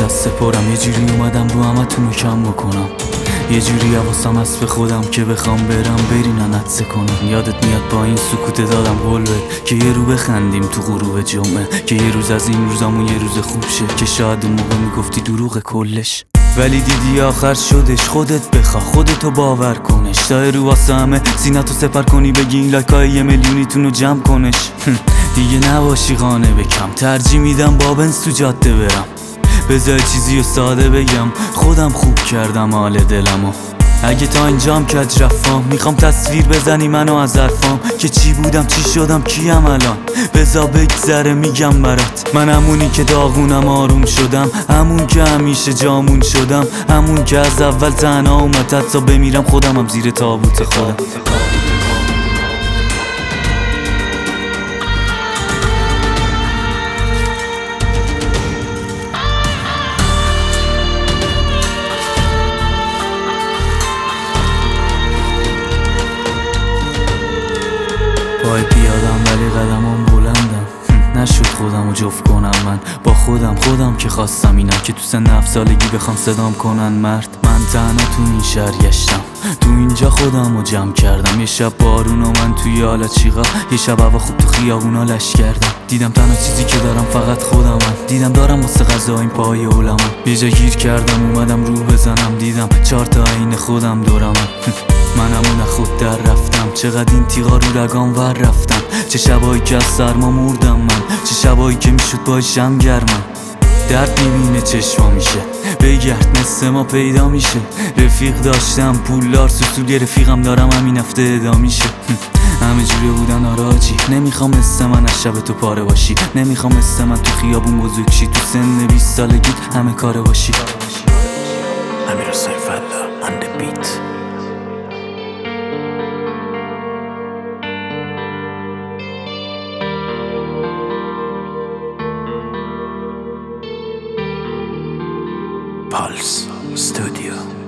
از سپرم. یه جوری اومدم رو همتونو کم بکنم، یه جوری حواسم هست به خودم که بخوام برم برینن عطسه کنم. یادت میاد با این سکوت دادم قول بهت که یه رو بخندیم تو غروب جمعه، که یه روز از این روزامون یه روز خوب شه، که شاید اون موقع میگفتی دروغ کلش. ولی دیدی آخر شدش، خودت بخوا خودتو باور کنش. تا رو واسه همه سینتو سپر کنی بگی این لایکای 1 میلیونیتونو جمع کنش. دیگه نباشی قانع بکم، ترجیح میدم با بنز تو جاده برم. بذار چیزی و ساده بگم، خودم خوب کردم حال دلمو. اگه تا اینجام کج رفام، میخوام تصویر بزنی منو از حرفام، که چی بودم چی شدم کیم الان. بذار بگذره میگم برات، من همونی که داغونم آروم شدم، همون که همیشه جامون شدم، همون که از اول تنها اومد حتی بمیرم خودمم زیر تابوت خودم. پای پیادم ولی قدمم بلندم، نشد خودمو جفت کنم من با خودم که خواستم اینم که تو سن 7 سالگی بخوام صدام کنن مرد. من تنها تو این شهر گشتم، تو اینجا خودمو جمع کردم. یه شب بارون و من توی حال چیغا، یه شب هوا خوب تو خیابونا لش کردم. دیدم تنها چیزی که دارم فقط خودمم، دیدم دارم واسه غذا این پای اولمم. یه جا گیر کردم اومدم رو بزنم، دیدم 4 تا عین خودم دورمم. منم خود در رفتم، چقدر این تیغا رو رگام ور رفتم. چه شبایی که از سرما مردم من، چه شبایی که میشد باشم گرمم. درد میبینه چشما میشه، بگرد مثل ما پیدا میشه. رفیق داشتم پولدار سوسول، یه رفیقم دارم همین هفته ادا میشه. همه جوری بودن آراجی، نمیخوام مثل من از شب تو پاره باشی، نمیخوام مثل من تو خیابون بزرگ شی، تو سن 20 سالگیت همه کاره باشی. امیر سیفالله on the beat. Pulse Studio.